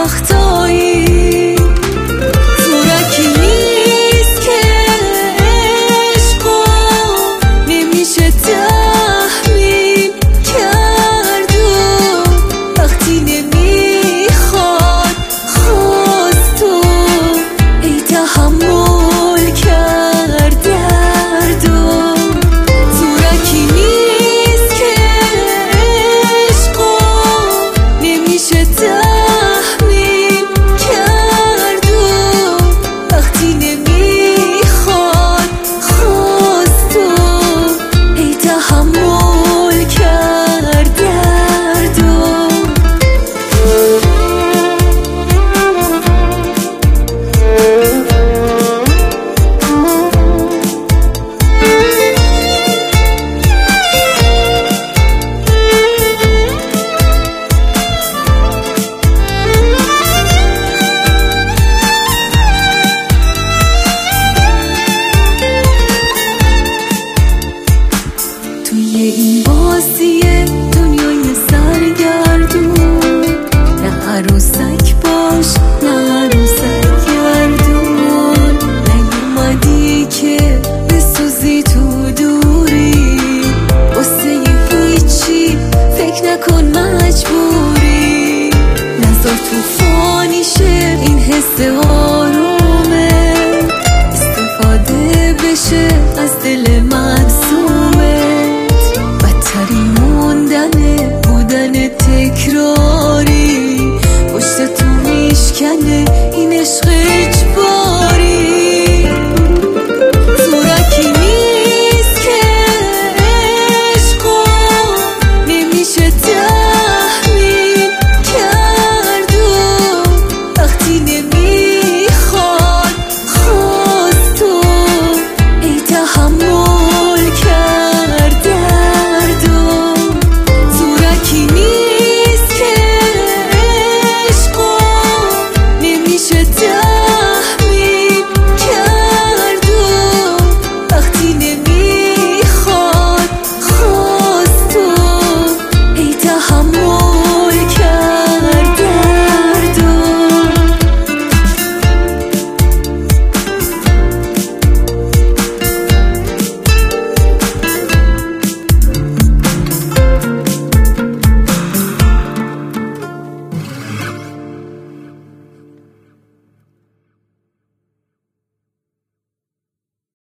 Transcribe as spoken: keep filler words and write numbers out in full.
وقتایی زورکی نیست که عشقا نمیشه تحمیل کرد و وقتی نمیخواد خواست و ای تحمل کرد درد و زورکی نیست که عشقا نمیشه تحمیل کرد و وقتی نمیخواد خواست و ای تحمل کرد درد و توی این بازی دنیای سرگردون نه عروسک باش نه عروسک گردون نیومدی که بسوزی تو دوری واسه هیچی فکر نکن مجبوری نذار توفانی شه این حس آرومه استفاده بشه از دل من